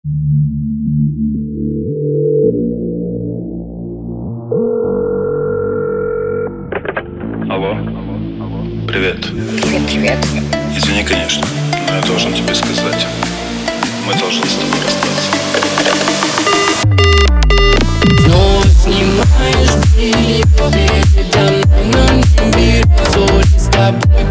Алло. Привет. Привет. Извини, конечно, но я должен тебе сказать. Мы должны с тобой расстаться. Снова снимаешь белье передо мной, но не беру ссоры с тобой.